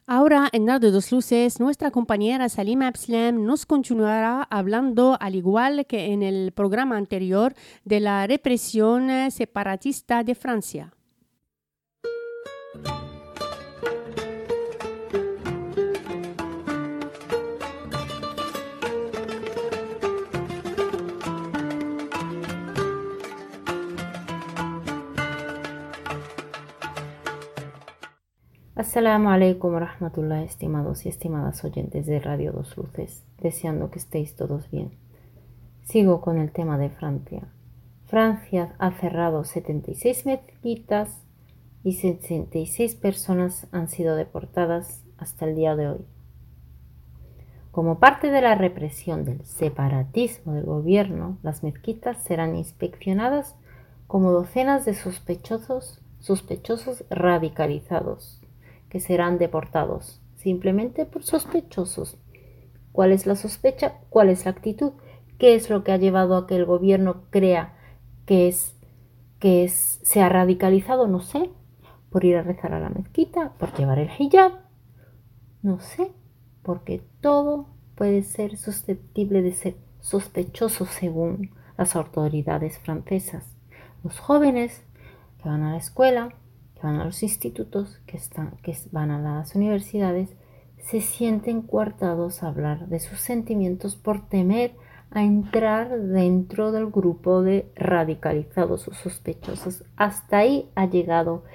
Ahora, en Nardo dos Luces, nuestra compañera Salima Abslem nos continuará hablando, al igual que en el programa anterior, de la represión separatista de Francia. Assalamu alaikum wa rahmatullah, estimados y estimadas oyentes de Radio Dos Luces, deseando que estéis todos bien. Sigo con el tema de Francia. Francia ha cerrado 76 mezquitas y 66 personas han sido deportadas hasta el día de hoy. Como parte de la represión del separatismo del gobierno, las mezquitas serán inspeccionadas como docenas de sospechosos radicalizados que serán deportados simplemente por sospechosos. ¿Cuál es la sospecha? ¿Cuál es la actitud? ¿Qué es lo que ha llevado a que el gobierno crea se ha radicalizado? No sé. Por ir a rezar a la mezquita, por llevar el hijab. No sé. Porque todo puede ser susceptible de ser sospechoso según las autoridades francesas. Los jóvenes que van a la escuela, que van a los institutos, que van a las universidades, se sienten coartados a hablar de sus sentimientos por temer a entrar dentro del grupo de radicalizados o sospechosos. Hasta ahí ha llegado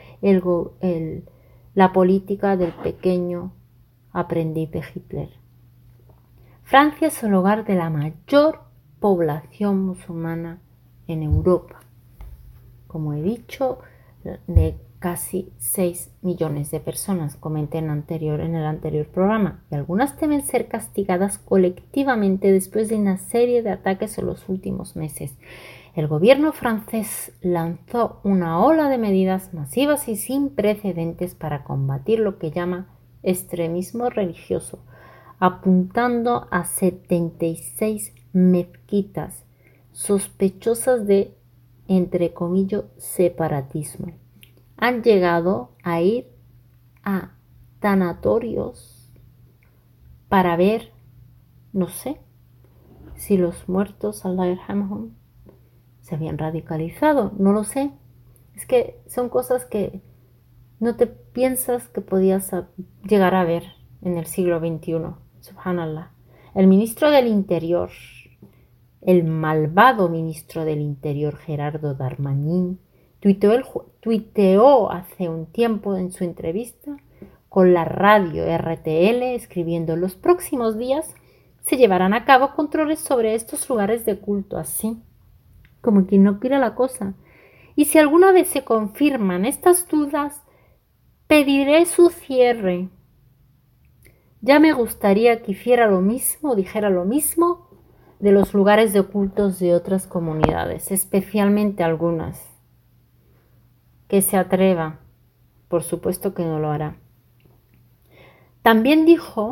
la política del pequeño aprendiz de Hitler. Francia es el hogar de la mayor población musulmana en Europa. Como he dicho, de casi 6 millones de personas, comenté en el anterior programa, y algunas temen ser castigadas colectivamente después de una serie de ataques en los últimos meses. El gobierno francés lanzó una ola de medidas masivas y sin precedentes para combatir lo que llama extremismo religioso, apuntando a 76 mezquitas sospechosas de, entre comillas, separatismo. Han llegado a ir a tanatorios para ver, no sé, si los muertos, Allah yarhamhum, se habían radicalizado, no lo sé. Es que son cosas que no te piensas que podías llegar a ver en el siglo XXI. Subhanallah. El ministro del Interior, el malvado ministro del Interior Gerardo Darmanin, tuiteó hace un tiempo en su entrevista con la radio RTL, escribiendo: en los próximos días se llevarán a cabo controles sobre estos lugares de culto, así como quien no quiere la cosa. Y si alguna vez se confirman estas dudas, pediré su cierre. Ya me gustaría que dijera lo mismo de los lugares de cultos de otras comunidades, especialmente algunas. Que se atreva, por supuesto que no lo hará. También dijo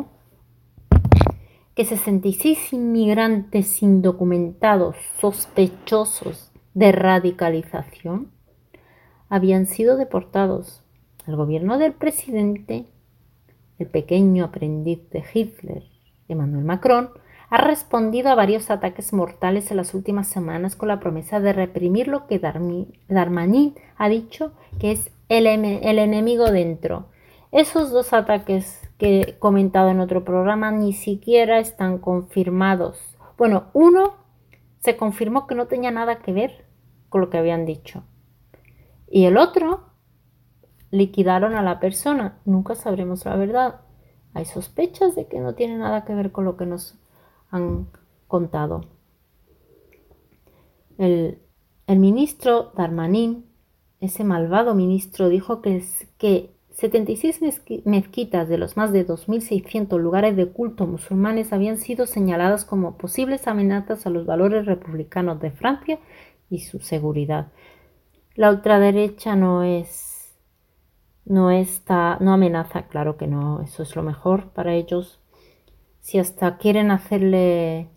que 66 inmigrantes indocumentados sospechosos de radicalización habían sido deportados. El gobierno del presidente, el pequeño aprendiz de Hitler, Emmanuel Macron, ha respondido a varios ataques mortales en las últimas semanas con la promesa de reprimir lo que Darmanin ha dicho que es el enemigo dentro. Esos dos ataques que he comentado en otro programa ni siquiera están confirmados. Bueno, uno se confirmó que no tenía nada que ver con lo que habían dicho. Y el otro, liquidaron a la persona. Nunca sabremos la verdad. Hay sospechas de que no tiene nada que ver con lo que nos han contado. El ministro Darmanin, ese malvado ministro, dijo que 76 mezquitas de los más de 2.600 lugares de culto musulmanes habían sido señaladas como posibles amenazas a los valores republicanos de Francia y su seguridad. La ultraderecha no amenaza, claro que no, eso es lo mejor para ellos. Si hasta quieren hacer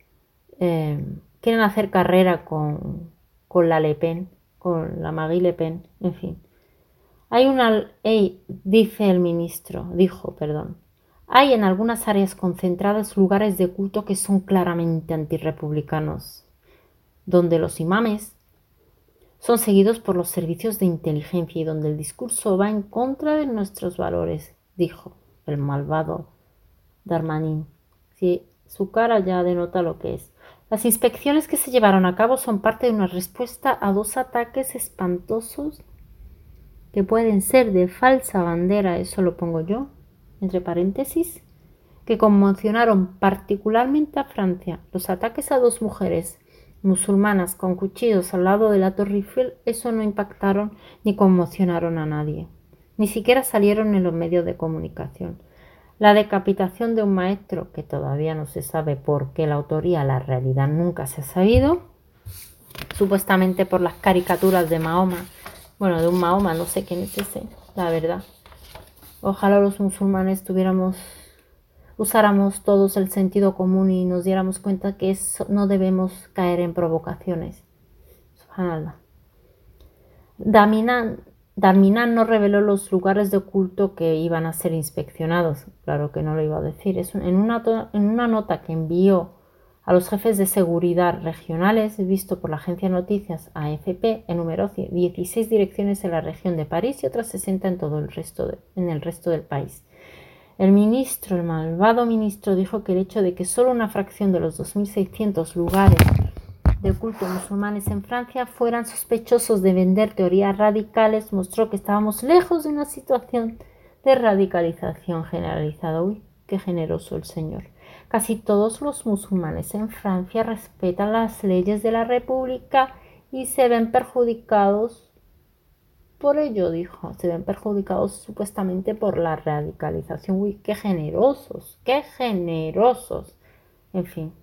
carrera con la Le Pen, con la Marie Le Pen, en fin. Dijo, Hay en algunas áreas concentradas lugares de culto que son claramente antirrepublicanos, donde los imames son seguidos por los servicios de inteligencia y donde el discurso va en contra de nuestros valores, dijo el malvado Darmanin. Sí, su cara ya denota lo que es. Las inspecciones que se llevaron a cabo son parte de una respuesta a 2 ataques espantosos que pueden ser de falsa bandera, eso lo pongo yo, entre paréntesis, que conmocionaron particularmente a Francia. Los ataques a 2 mujeres musulmanas con cuchillos al lado de la Torre Eiffel, eso no impactaron ni conmocionaron a nadie. Ni siquiera salieron en los medios de comunicación. La decapitación de un maestro, que todavía no se sabe por qué la autoría, la realidad nunca se ha sabido, supuestamente por las caricaturas de Mahoma. Bueno, de un Mahoma, no sé quién es ese, la verdad. Ojalá los musulmanes usáramos todos el sentido común y nos diéramos cuenta que no debemos caer en provocaciones. Subhanallah. Darminan no reveló los lugares de culto que iban a ser inspeccionados. Claro que no lo iba a decir. En una nota que envió a los jefes de seguridad regionales, visto por la agencia de noticias AFP, enumeró 16 direcciones en la región de París y otras 60 en el resto del país. El malvado ministro, dijo que el hecho de que solo una fracción de los 2.600 lugares de culto musulmanes en Francia fueran sospechosos de vender teorías radicales mostró que estábamos lejos de una situación de radicalización generalizada. Uy, qué generoso el señor. Casi todos los musulmanes en Francia respetan las leyes de la República y se ven perjudicados por ello, dijo. Se ven perjudicados supuestamente por la radicalización. Uy, qué generosos, qué generosos. En fin.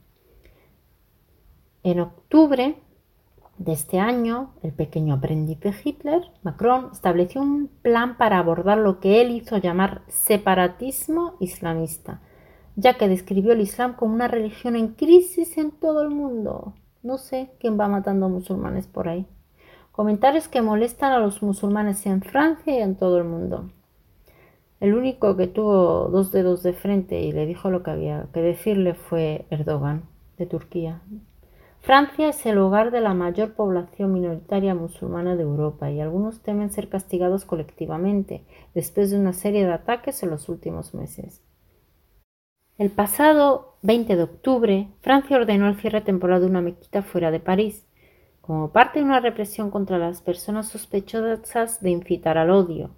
En octubre de este año, el pequeño aprendiz de Hitler, Macron, estableció un plan para abordar lo que él hizo llamar separatismo islamista, ya que describió el Islam como una religión en crisis en todo el mundo. No sé quién va matando musulmanes por ahí. Comentarios que molestan a los musulmanes en Francia y en todo el mundo. El único que tuvo 2 dedos de frente y le dijo lo que había que decirle fue Erdogan, de Turquía. Francia es el hogar de la mayor población minoritaria musulmana de Europa y algunos temen ser castigados colectivamente después de una serie de ataques en los últimos meses. El pasado 20 de octubre, Francia ordenó el cierre temporal de una mezquita fuera de París, como parte de una represión contra las personas sospechosas de incitar al odio.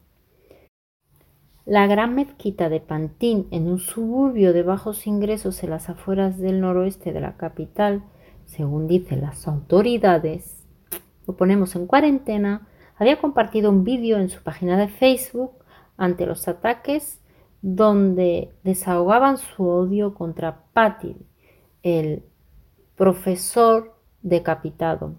La gran mezquita de Pantin, en un suburbio de bajos ingresos en las afueras del noroeste de la capital, según dicen las autoridades, lo ponemos en cuarentena, había compartido un vídeo en su página de Facebook ante los ataques donde desahogaban su odio contra Patil, el profesor decapitado.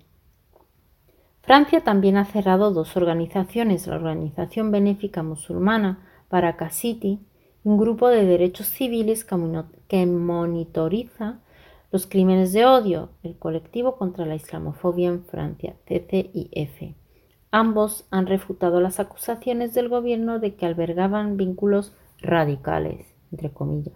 Francia también ha cerrado 2 organizaciones, la Organización Benéfica Musulmana Barakah-City, un grupo de derechos civiles que monitoriza los crímenes de odio, el colectivo contra la islamofobia en Francia, CCIF. Ambos han refutado las acusaciones del gobierno de que albergaban vínculos radicales, entre comillas.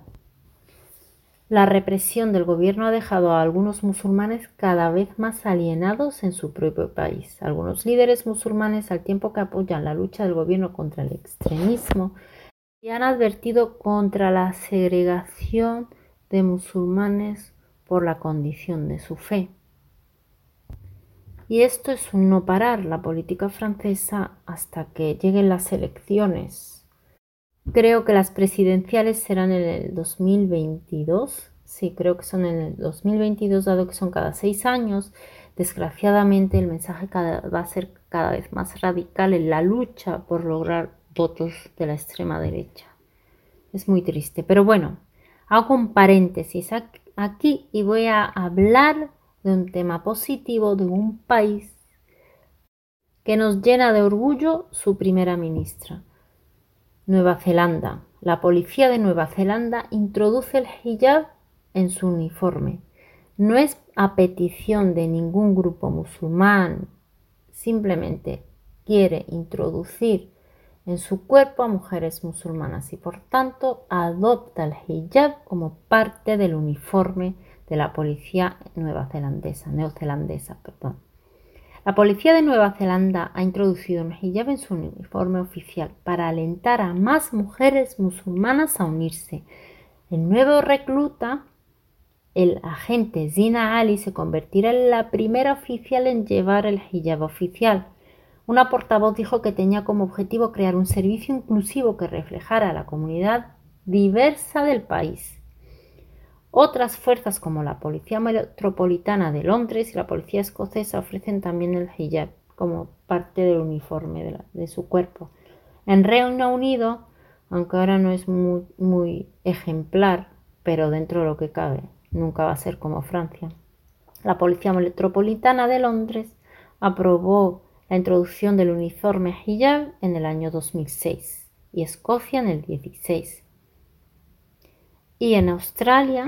La represión del gobierno ha dejado a algunos musulmanes cada vez más alienados en su propio país. Algunos líderes musulmanes, al tiempo que apoyan la lucha del gobierno contra el extremismo, y han advertido contra la segregación de musulmanes por la condición de su fe. Y esto es un no parar la política francesa hasta que lleguen las elecciones. Creo que las presidenciales serán en el 2022. Sí, creo que son en el 2022, dado que son cada 6 años. Desgraciadamente, el mensaje va a ser cada vez más radical en la lucha por lograr votos de la extrema derecha. Es muy triste, pero bueno, hago un paréntesis aquí y voy a hablar de un tema positivo de un país que nos llena de orgullo su primera ministra. Nueva Zelanda. La policía de Nueva Zelanda introduce el hijab en su uniforme. No es a petición de ningún grupo musulmán, simplemente quiere introducir en su cuerpo a mujeres musulmanas y por tanto adopta el hijab como parte del uniforme de la policía neozelandesa. La policía de Nueva Zelanda ha introducido el hijab en su uniforme oficial para alentar a más mujeres musulmanas a unirse. El nuevo recluta, el agente Zina Ali, se convertirá en la primera oficial en llevar el hijab oficial. Una portavoz dijo que tenía como objetivo crear un servicio inclusivo que reflejara a la comunidad diversa del país. Otras fuerzas como la Policía Metropolitana de Londres y la Policía Escocesa ofrecen también el hijab como parte del uniforme de su cuerpo. En Reino Unido, aunque ahora no es muy ejemplar, pero dentro de lo que cabe, nunca va a ser como Francia, la Policía Metropolitana de Londres aprobó la introducción del uniforme hijab en el año 2006 y Escocia en el 2016. Y en Australia,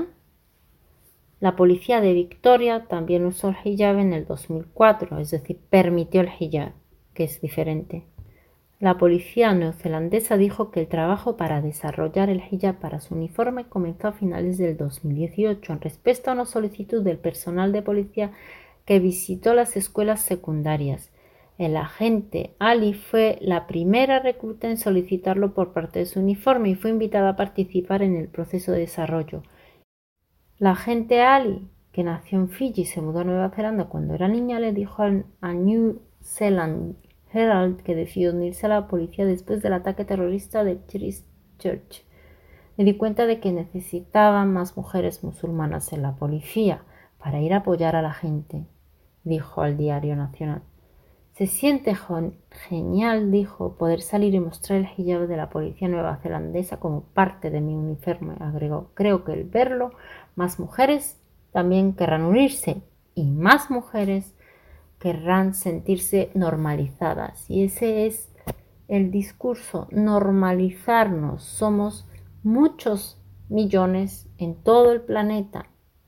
la policía de Victoria también usó el hijab en el 2004, es decir, permitió el hijab, que es diferente. La policía neozelandesa dijo que el trabajo para desarrollar el hijab para su uniforme comenzó a finales del 2018 en respuesta a una solicitud del personal de policía que visitó las escuelas secundarias. El agente Ali fue la primera recluta en solicitarlo por parte de su uniforme y fue invitada a participar en el proceso de desarrollo. La agente Ali, que nació en Fiji y se mudó a Nueva Zelanda cuando era niña, le dijo a New Zealand Herald que decidió unirse a la policía después del ataque terrorista de Christchurch. Me di cuenta de que necesitaban más mujeres musulmanas en la policía para ir a apoyar a la gente, dijo al Diario Nacional. Se siente genial, dijo, poder salir y mostrar el hijab de la policía neozelandesa como parte de mi uniforme, agregó. Creo que al verlo, más mujeres también querrán unirse y más mujeres querrán sentirse normalizadas. Y ese es el discurso, normalizarnos. Somos muchos millones en todo el planeta.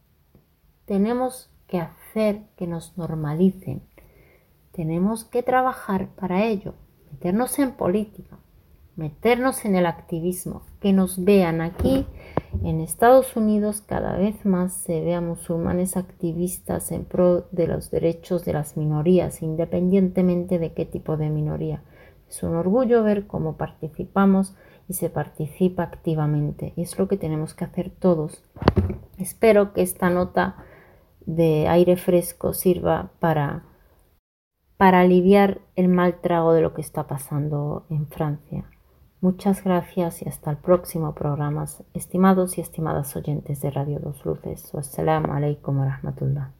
Tenemos que hacer que nos normalicen. Tenemos que trabajar para ello, meternos en política, meternos en el activismo, que nos vean aquí en Estados Unidos. Cada vez más se ve a musulmanes activistas en pro de los derechos de las minorías, independientemente de qué tipo de minoría. Es un orgullo ver cómo participamos y se participa activamente, y es lo que tenemos que hacer todos. Espero que esta nota de aire fresco sirva para aliviar el mal trago de lo que está pasando en Francia. Muchas gracias y hasta el próximo programa, estimados y estimadas oyentes de Radio Dos Luces. Wassalamu alaikum wa rahmatullah.